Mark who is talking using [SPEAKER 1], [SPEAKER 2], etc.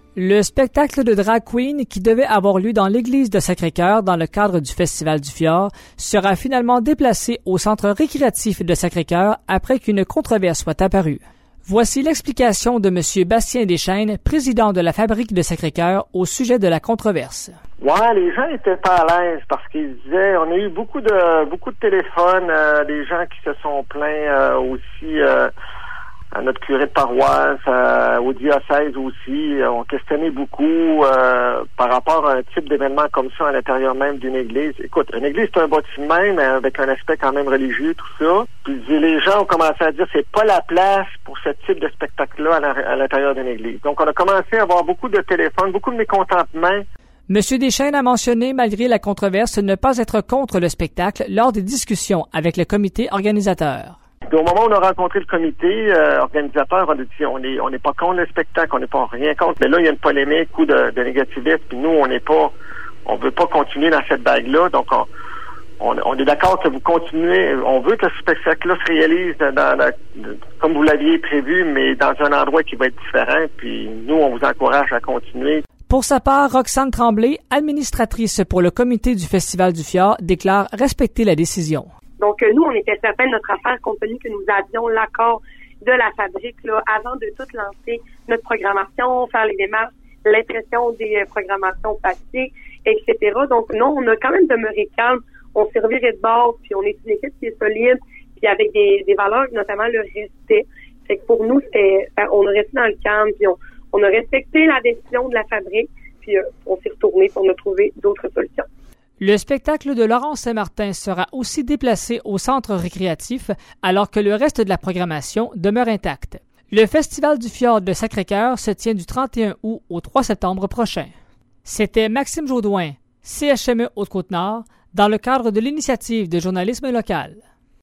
[SPEAKER 1] Le spectacle de drag queen qui devait avoir lieu dans l'église de Sacré-Cœur dans le cadre du Festival du Fjord sera finalement déplacé au centre récréatif de Sacré-Cœur après qu'une controverse soit apparue. Voici l'explication de M. Bastien Deschênes, président de la Fabrique de Sacré-Cœur, au sujet de la controverse.
[SPEAKER 2] Ouais, les gens étaient pas à l'aise parce qu'ils disaient, on a eu beaucoup de téléphones, des gens qui se sont plaints aussi à notre curé de paroisse, au diocèse aussi. On questionnait beaucoup par rapport à un type d'événement comme ça à l'intérieur même d'une église. Écoute, une église, c'est un bâtiment même avec un aspect quand même religieux, tout ça. Puis les gens ont commencé à dire c'est pas la place pour ce type de spectacle-là à l'intérieur d'une église. Donc, on a commencé à avoir beaucoup de téléphones, beaucoup de mécontentement.
[SPEAKER 1] M. Deschênes a mentionné, malgré la controverse, ne pas être contre le spectacle lors des discussions avec le comité organisateur.
[SPEAKER 2] Puis au moment où on a rencontré le comité organisateur, on a dit on n'est pas contre le spectacle, on n'est pas rien contre. Mais là, il y a une polémique ou de négativisme, puis nous, on veut pas continuer dans cette vague-là. Donc, on est d'accord que vous continuez. On veut que ce spectacle-là se réalise comme vous l'aviez prévu, mais dans un endroit qui va être différent. Puis nous, on vous encourage à continuer.
[SPEAKER 1] Pour sa part, Roxane Tremblay, administratrice pour le comité du Festival du Fjord, déclare respecter la décision.
[SPEAKER 3] Donc, nous, on était certains de notre affaire, compte tenu que nous avions l'accord de la fabrique, là, avant de tout lancer notre programmation, faire les démarches, l'impression des programmations papier, etc. Donc, non, on a quand même demeuré calme. On s'est reviré de bord, puis on est une équipe qui est solide, puis avec des valeurs, notamment le respect. Fait que pour nous, on a resté dans le calme, puis on a respecté la décision de la fabrique, puis on s'est retourné pour nous trouver d'autres solutions.
[SPEAKER 1] Le spectacle de Laurence Saint-Martin sera aussi déplacé au centre récréatif, alors que le reste de la programmation demeure intact. Le Festival du Fjord de Sacré-Cœur se tient du 31 août au 3 septembre prochain. C'était Maxime Jaudoin, CHME Haute-Côte-Nord, dans le cadre de l'initiative de journalisme local.